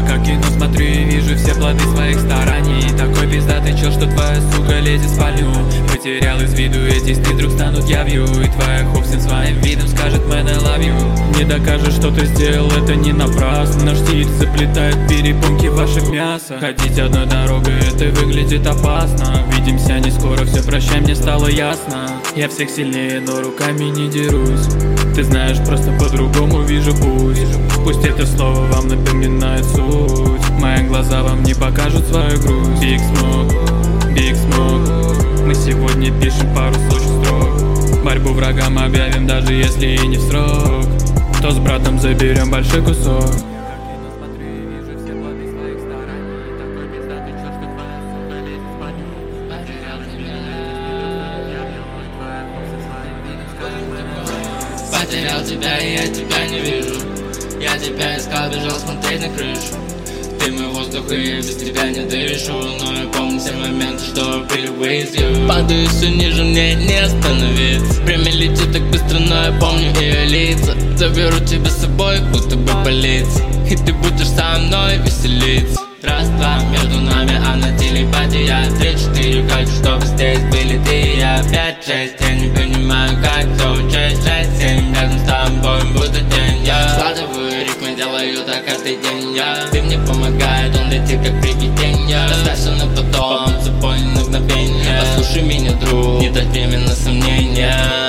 Я как кино смотрю и вижу все плоды своих стараний. Такой пиздатый чел, что твоя сука лезет в спальню. Потерял из виду эти сны, вдруг станут явью. И твоя хоп всем своим видом скажет man I love you. Не докажешь, что ты сделал это не напрасно. Наш стиль заплетает перепонки ваших мяса. Ходить одной дорогой, это выглядит опасно. Видимся не скоро, все прощай, мне стало ясно. Я всех сильнее, но руками не дерусь. Ты знаешь, просто по-другому вижу путь. Пусть это слово вам напоминает суть. Мои глаза вам не покажут свою грусть. Big Smoke, Big Smoke. Мы сегодня пишем пару сотен строк. Борьбу врагам объявим, даже если и не в срок. То с братом заберем большой кусок. Потерял тебя, и я тебя не вижу. Я тебя искал, бежал смотреть на крышу. Ты мой воздух, и я без тебя не дышу. Но я помню все моменты, что были with you. Падаю все ниже, мне не остановиться. Время летит так быстро, но я помню ее лица. Заберу тебя с собой, будто бы полиция. И ты будешь со мной веселиться. Раз-два между нами, она телепатия. 3-4, хочу, чтобы здесь были ты и я. 5-6, я не понимаю, как все. 6-7, рядом с тобой будет день. Я складываю ритмы, делаю так каждый день. Ты мне помогает, он летит как привидение. Оставь все на потом, запомни на мгновение. Послушай меня, друг, не дать время на сомнения.